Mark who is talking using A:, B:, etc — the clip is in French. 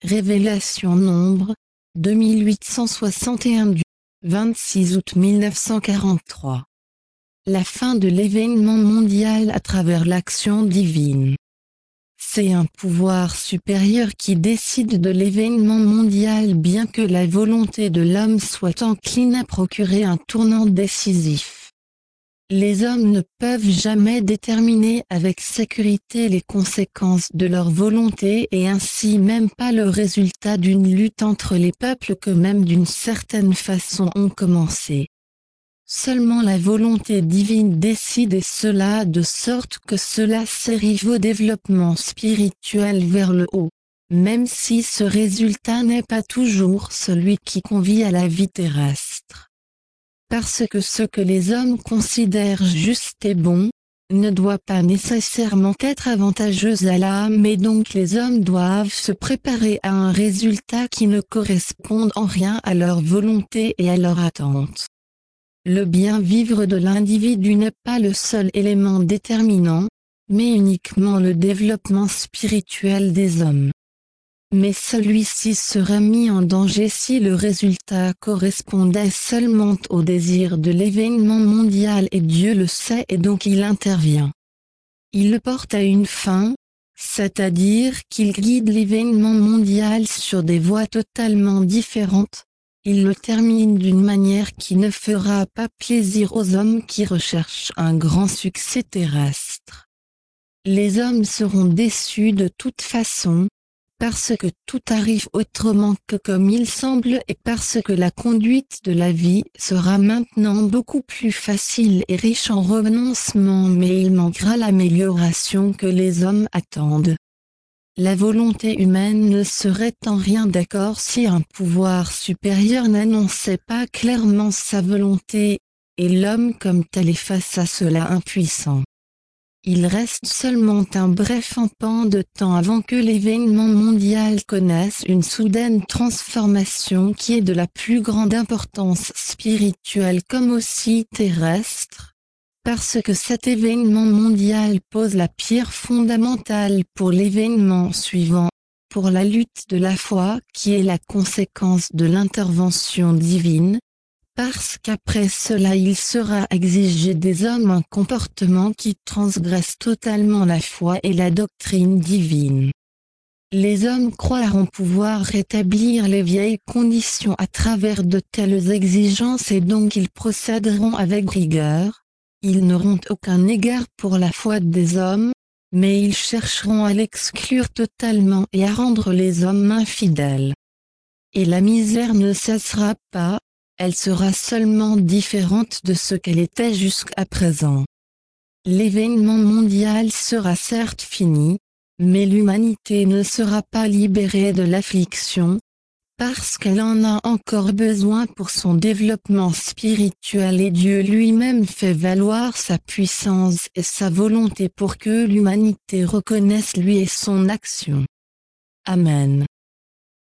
A: Révélation Nombre, 2861 du 26 août 1943. La fin de l'événement mondial à travers l'action divine. C'est un pouvoir supérieur qui décide de l'événement mondial, bien que la volonté de l'homme soit encline à procurer un tournant décisif. Les hommes ne peuvent jamais déterminer avec sécurité les conséquences de leur volonté et ainsi même pas le résultat d'une lutte entre les peuples que même d'une certaine façon ont commencé. Seulement la volonté divine décide, et cela de sorte que cela s'érige au développement spirituel vers le haut, même si ce résultat n'est pas toujours celui qui convient à la vie terrestre. Parce que ce que les hommes considèrent juste et bon, ne doit pas nécessairement être avantageux à l'âme, et donc les hommes doivent se préparer à un résultat qui ne corresponde en rien à leur volonté et à leur attente. Le bien vivre de l'individu n'est pas le seul élément déterminant, mais uniquement le développement spirituel des hommes. Mais celui-ci serait mis en danger si le résultat correspondait seulement au désir de l'événement mondial, et Dieu le sait et donc il intervient. Il le porte à une fin, c'est-à-dire qu'il guide l'événement mondial sur des voies totalement différentes. Il le termine d'une manière qui ne fera pas plaisir aux hommes qui recherchent un grand succès terrestre. Les hommes seront déçus de toute façon, parce que tout arrive autrement que comme il semble, et parce que la conduite de la vie sera maintenant beaucoup plus facile et riche en renoncements, mais il manquera l'amélioration que les hommes attendent. La volonté humaine ne serait en rien d'accord si un pouvoir supérieur n'annonçait pas clairement sa volonté, et l'homme comme tel est face à cela impuissant. Il reste seulement un bref pan de temps avant que l'événement mondial connaisse une soudaine transformation qui est de la plus grande importance spirituelle comme aussi terrestre, parce que cet événement mondial pose la pierre fondamentale pour l'événement suivant, pour la lutte de la foi qui est la conséquence de l'intervention divine. Parce qu'après cela il sera exigé des hommes un comportement qui transgresse totalement la foi et la doctrine divine. Les hommes croiront pouvoir rétablir les vieilles conditions à travers de telles exigences, et donc ils procéderont avec rigueur. Ils n'auront aucun égard pour la foi des hommes, mais ils chercheront à l'exclure totalement et à rendre les hommes infidèles. Et la misère ne cessera pas. Elle sera seulement différente de ce qu'elle était jusqu'à présent. L'événement mondial sera certes fini, mais l'humanité ne sera pas libérée de l'affliction, parce qu'elle en a encore besoin pour son développement spirituel, et Dieu lui-même fait valoir sa puissance et sa volonté pour que l'humanité reconnaisse lui et son action. Amen.